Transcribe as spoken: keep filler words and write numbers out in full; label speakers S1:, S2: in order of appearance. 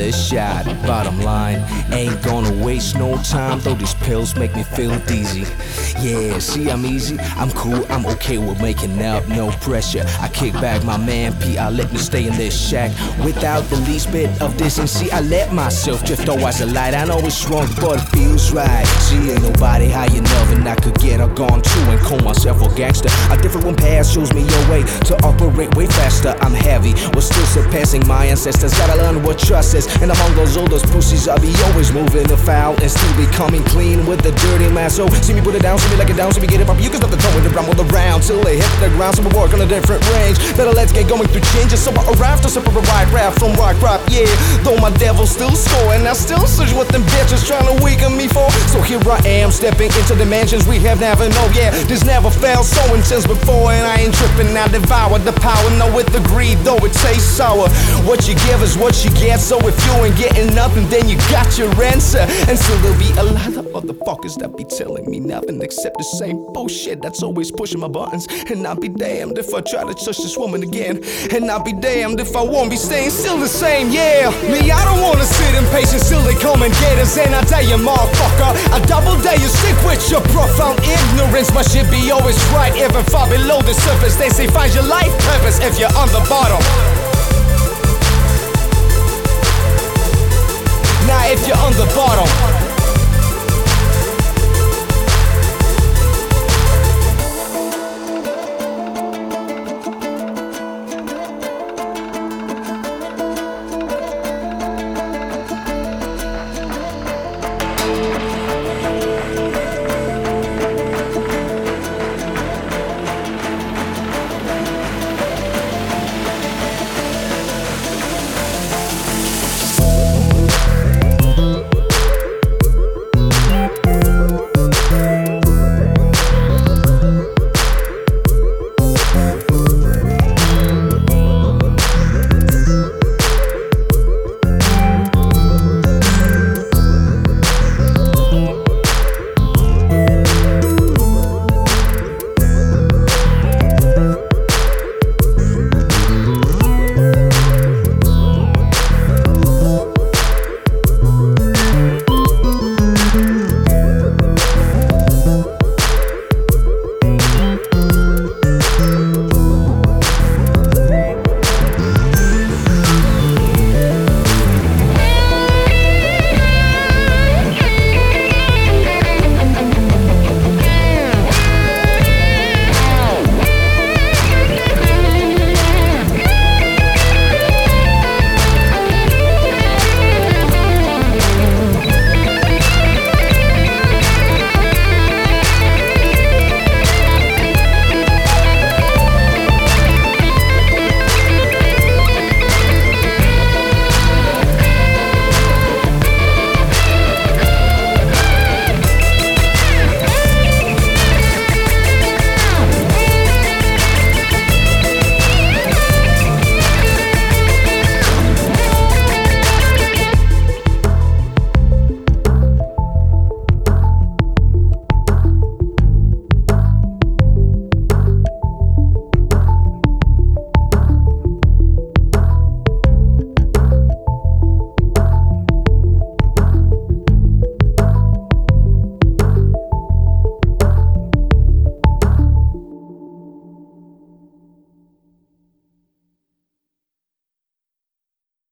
S1: another shot. Bottom line, ain't gonna waste no time, though these pills make me feel dizzy. Yeah, see, I'm easy, I'm cool, I'm okay with making up, no pressure. I kick back my man P, I let me stay in this shack without the least bit of decency. I let myself drift towards the light. I know it's wrong, but it feels right. See, ain't nobody high enough, and I could get a gone too and call myself a gangster. A different one path shows me your way to operate way faster. I'm heavy, we're still surpassing my ancestors. Gotta learn what trust is, and among those oldest pussies, I'll be always moving the foul and still becoming clean with the dirty man. So see me put it down, see me like it down, see me get it up. You can stop the toe and rumble around till they hit the ground. So we work on a different range. Better let's get going through changes. So I arrive to separate right rap from rock rap. Yeah, though my devil still score, and I still search what them bitches trying to weaken me for. So here I am, stepping into dimensions we have never known. Yeah, this never felt so intense before, and I ain't tripping. I devour the power, no with the greed, though it tastes sour. What you give is what you get, so if you ain't getting nothing, then you got your answer. And still there'll be a lot of motherfuckers that be telling me nothing except the same bullshit that's always pushing my buttons. And I'll be damned if I try to touch this woman again, and I'll be damned if I won't be staying still the same. Yeah, me, I don't wanna sit impatient till they come and get us. And I tell you, motherfucker, I double dare you stick with your profound ignorance. My shit be always right, even far below the surface. They say find your life purpose if you're on the bottom. Now if you're on the bottom,